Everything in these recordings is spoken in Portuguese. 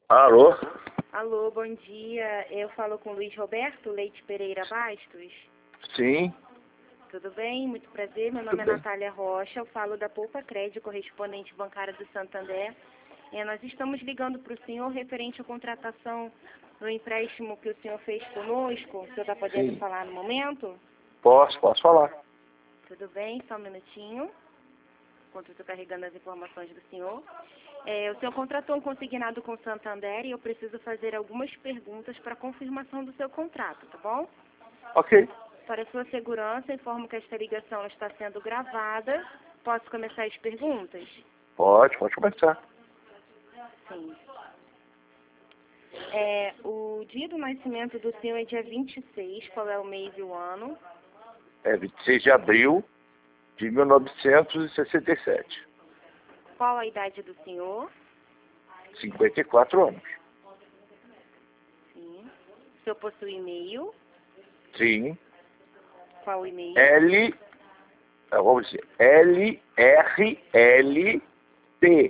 Alô? Alô, bom dia. Eu falo com Luiz Roberto Leite Pereira Bastos. Sim, Tudo bem? Muito prazer. Meu nome é tudo bem. Natália Rocha. Eu falo da Poupa Crédito, correspondente bancária do Santander. Nós estamos ligando para o senhor referente à contratação do empréstimo que o senhor fez conosco. O senhor está podendo Sim. falar no momento? Posso falar. Tudo bem? Só um minutinho. Enquanto eu estou carregando as informações do senhor. O senhor contratou um consignado com o Santander e eu preciso fazer algumas perguntas para confirmação do seu contrato, tá bom? Ok. Para sua segurança, informo que esta ligação está sendo gravada. Posso começar as perguntas? Pode começar. Sim. O dia do nascimento do senhor é dia 26. Qual é o mês e o ano? É 26 de abril de 1967. Qual a idade do senhor? 54 anos. Sim. O senhor possui e-mail? Sim. Qual o e-mail? Vamos dizer, LRLP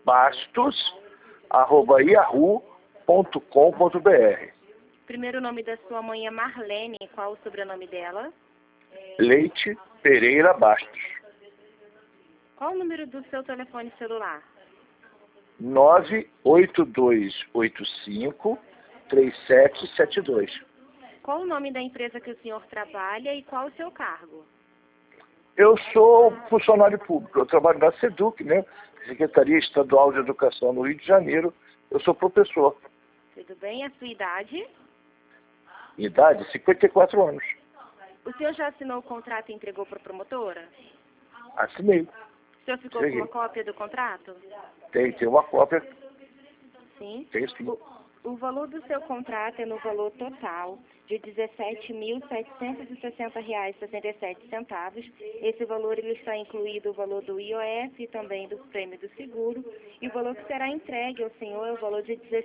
bastos@yahoo.com.br. Primeiro nome da sua mãe é Marlene. Qual o sobrenome dela? Leite Pereira Bastos. Qual o número do seu telefone celular? 98285-3772. Qual o nome da empresa que o senhor trabalha e qual o seu cargo? Eu sou funcionário público, eu trabalho na SEDUC, né? Secretaria Estadual de Educação no Rio de Janeiro. Eu sou professor. Tudo bem? A sua idade? Idade, 54 anos. O senhor já assinou o contrato e entregou para a promotora? Assinei. O senhor ficou Cheguei. com uma cópia do contrato? Tem uma cópia. Sim. Tem sim. O valor do seu contrato é no valor total de R$ 17.760,67. Esse valor ele está incluído o valor do IOF e também do prêmio do seguro. E o valor que será entregue ao senhor é o valor de R$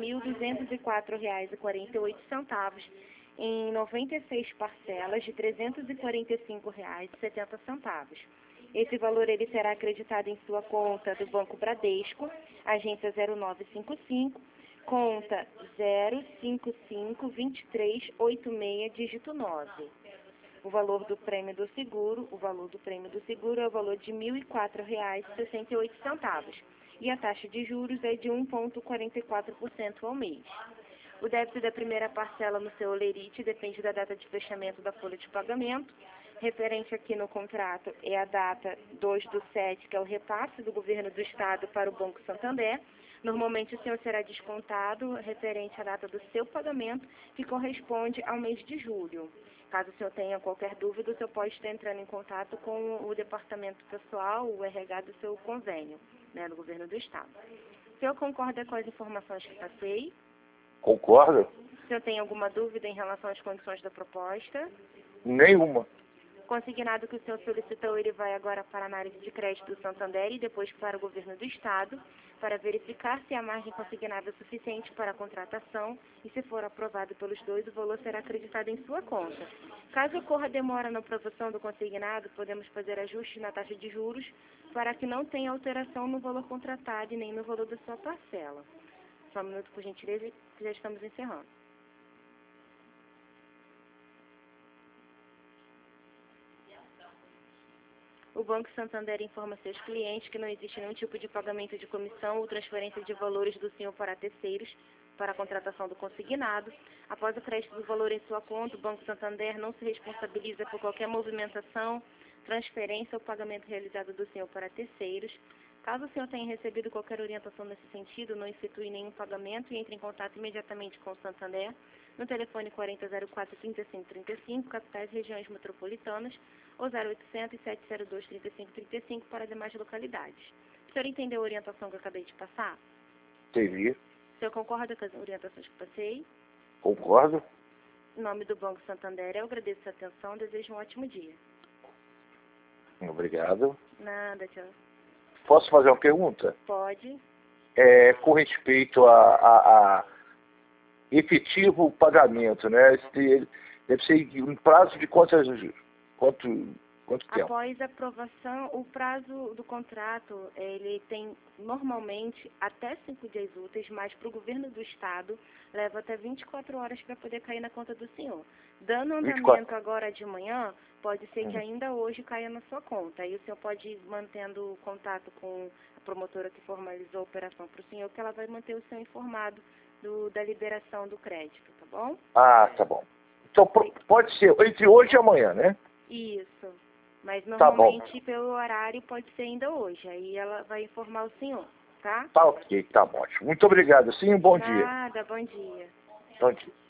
16.204,48 em 96 parcelas de R$ 345,70. Esse valor ele será acreditado em sua conta do Banco Bradesco, agência 0955, conta 0552386, dígito 9. O valor do prêmio do seguro é o valor de R$ 1.004,68. E a taxa de juros é de 1,44% ao mês. O débito da primeira parcela no seu olerite depende da data de fechamento da folha de pagamento. Referente aqui no contrato é a data 2/7, que é o repasse do governo do estado para o Banco Santander. Normalmente o senhor será descontado referente à data do seu pagamento, que corresponde ao mês de julho. Caso o senhor tenha qualquer dúvida, o senhor pode estar entrando em contato com o departamento pessoal, o RH do seu convênio, né, do governo do estado. O senhor concorda com as informações que passei? Concorda? O senhor tem alguma dúvida em relação às condições da proposta? Nenhuma. Consignado que o senhor solicitou, ele vai agora para a análise de crédito do Santander e depois para o governo do estado, para verificar se a margem consignada é suficiente para a contratação e, se for aprovado pelos dois, o valor será acreditado em sua conta. Caso ocorra demora na aprovação do consignado, podemos fazer ajustes na taxa de juros para que não tenha alteração no valor contratado e nem no valor da sua parcela. Só um minuto, por gentileza, que já estamos encerrando. O Banco Santander informa seus clientes que não existe nenhum tipo de pagamento de comissão ou transferência de valores do senhor para terceiros para a contratação do consignado. Após o crédito do valor em sua conta, o Banco Santander não se responsabiliza por qualquer movimentação, transferência ou pagamento realizado do senhor para terceiros. Caso o senhor tenha recebido qualquer orientação nesse sentido, não efetue nenhum pagamento e entre em contato imediatamente com o Santander no telefone 4004-3535, capitais e regiões metropolitanas, ou 0800 702 3535 para demais localidades. O senhor entendeu a orientação que eu acabei de passar? Entendi. O senhor concorda com as orientações que passei? Concordo. Em nome do Banco Santander, eu agradeço a sua atenção e desejo um ótimo dia. Obrigado. Nada, tchau. Posso fazer uma pergunta? Pode. Com respeito a efetivo pagamento, né? Deve ser em prazo de quanto Quanto tempo? Após a aprovação, o prazo do contrato, ele tem normalmente até 5 dias úteis, mas para o governo do estado leva até 24 horas para poder cair na conta do senhor. Dando andamento 24. agora de manhã, pode ser que ainda hoje caia na sua conta. Aí o senhor pode ir mantendo contato com a promotora que formalizou a operação para o senhor, que ela vai manter o senhor informado da liberação do crédito, tá bom? Ah, tá bom. Então pode ser entre hoje e amanhã, né? Isso. Mas Tá bom. normalmente pelo horário pode ser ainda hoje. Aí ela vai informar o senhor, tá? Tá ok, tá ótimo. Muito obrigado. Sim, um bom dia. Nada, bom dia. Bom dia.